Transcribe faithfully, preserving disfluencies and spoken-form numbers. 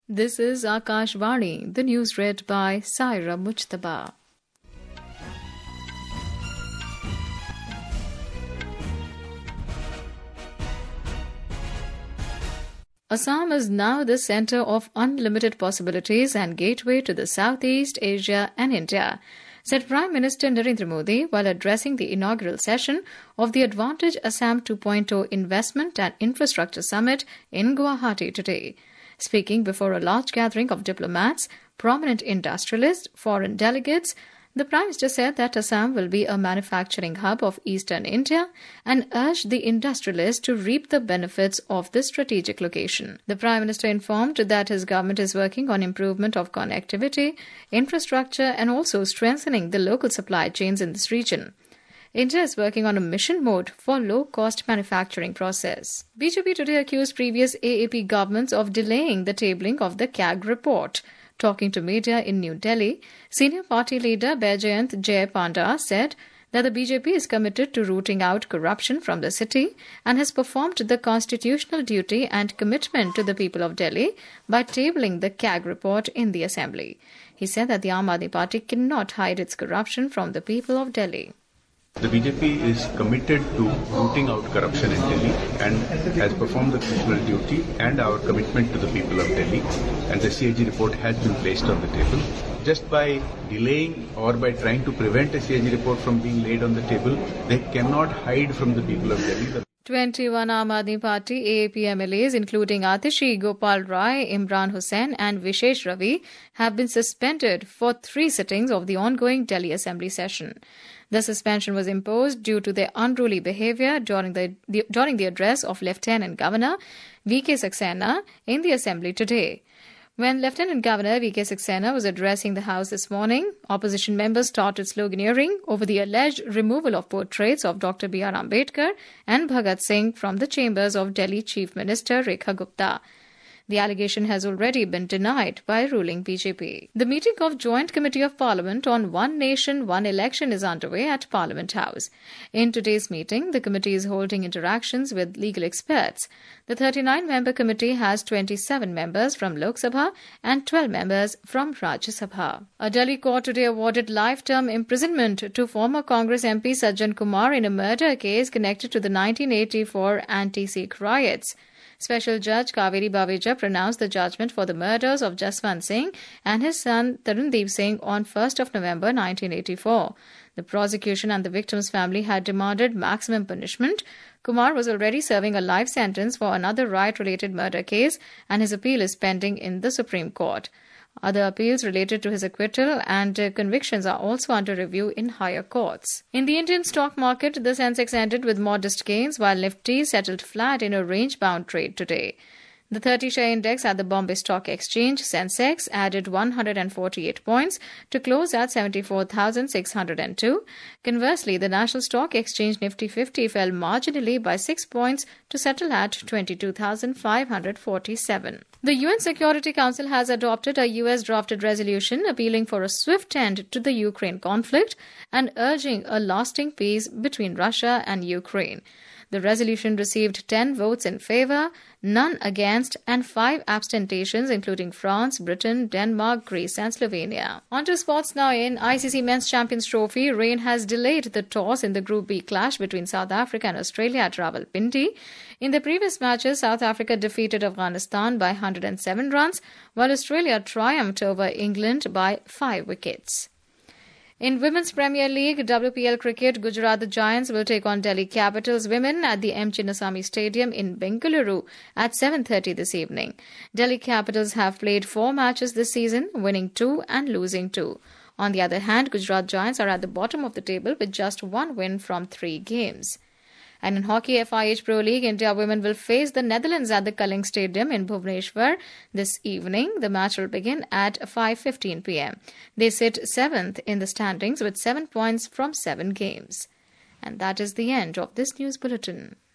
This is Akashvani, the news read by Saira Mujtaba. Assam is now the centre of unlimited possibilities and gateway to the Southeast Asia and India, said Prime Minister Narendra Modi while addressing the inaugural session of the Advantage Assam two point oh Investment and Infrastructure Summit in Guwahati today. Speaking before a large gathering of diplomats, prominent industrialists, foreign delegates, the Prime Minister said that Assam will be a manufacturing hub of eastern India and urged the industrialists to reap the benefits of this strategic location. The Prime Minister informed that his government is working on improvement of connectivity, infrastructure and also strengthening the local supply chains in this region. India is working on a mission mode for low-cost manufacturing process. B J P today accused previous A A P governments of delaying the tabling of the C A G report. Talking to media in New Delhi, senior party leader Baijayant Jay Panda said that the B J P is committed to rooting out corruption from the city and has performed the constitutional duty and commitment to the people of Delhi by tabling the C A G report in the assembly. He said that the Aam Aadmi Party cannot hide its corruption from the people of Delhi. The B J P is committed to rooting out corruption in Delhi and has performed the constitutional duty and our commitment to the people of Delhi, and the C A G report has been placed on the table. Just by delaying or by trying to prevent a C A G report from being laid on the table, they cannot hide from the people of Delhi. twenty-one Aam Aadmi Party A A P M L As, including Atishi Gopal Rai, Imran Hussain and Vishesh Ravi, have been suspended for three sittings of the ongoing Delhi Assembly session. The suspension was imposed due to their unruly behaviour during the, the during the address of Lieutenant Governor V K Saxena in the Assembly today. When Lieutenant Governor V K Saxena was addressing the House this morning, opposition members started sloganeering over the alleged removal of portraits of Doctor B R Ambedkar and Bhagat Singh from the chambers of Delhi Chief Minister Rekha Gupta. The allegation has already been denied by ruling B J P. The meeting of Joint Committee of Parliament on One Nation, One Election is underway at Parliament House. In today's meeting, the committee is holding interactions with legal experts. The thirty-nine member committee has twenty-seven members from Lok Sabha and twelve members from Rajya Sabha. A Delhi court today awarded life-term imprisonment to former Congress M P Sajjan Kumar in a murder case connected to the nineteen eighty-four anti-Sikh riots. Special Judge Kaveri Baweja pronounced the judgment for the murders of Jaswant Singh and his son Tarundeep Singh on first of November nineteen eighty-four. The prosecution and the victim's family had demanded maximum punishment. Kumar was already serving a life sentence for another riot-related murder case, and his appeal is pending in the Supreme Court. Other appeals related to his acquittal and uh, convictions are also under review in higher courts. In the Indian stock market, the Sensex ended with modest gains, while Nifty settled flat in a range-bound trade today. The thirty-share index at the Bombay Stock Exchange, Sensex, added one hundred forty-eight points to close at seventy-four thousand six hundred two. Conversely, the National Stock Exchange Nifty fifty fell marginally by six points to settle at twenty-two thousand five hundred forty-seven. The U N Security Council has adopted a U S-drafted resolution appealing for a swift end to the Ukraine conflict and urging a lasting peace between Russia and Ukraine. The resolution received ten votes in favour, none against, and five abstentions, including France, Britain, Denmark, Greece, and Slovenia. On to sports now. In I C C Men's Champions Trophy, rain has delayed the toss in the Group B clash between South Africa and Australia at Rawalpindi. In the previous matches, South Africa defeated Afghanistan by one hundred seven runs, while Australia triumphed over England by five wickets. In Women's Premier League W P L cricket, Gujarat Giants will take on Delhi Capitals women at the M. Chinnaswamy Stadium in Bengaluru at seven thirty this evening. Delhi Capitals have played four matches this season, winning two and losing two. On the other hand, Gujarat Giants are at the bottom of the table with just one win from three games. And in hockey, F I H Pro League, India women will face the Netherlands at the Kaling Stadium in Bhubaneswar this evening. The match will begin at five fifteen p m. They sit seventh in the standings with seven points from seven games. And that is the end of this news bulletin.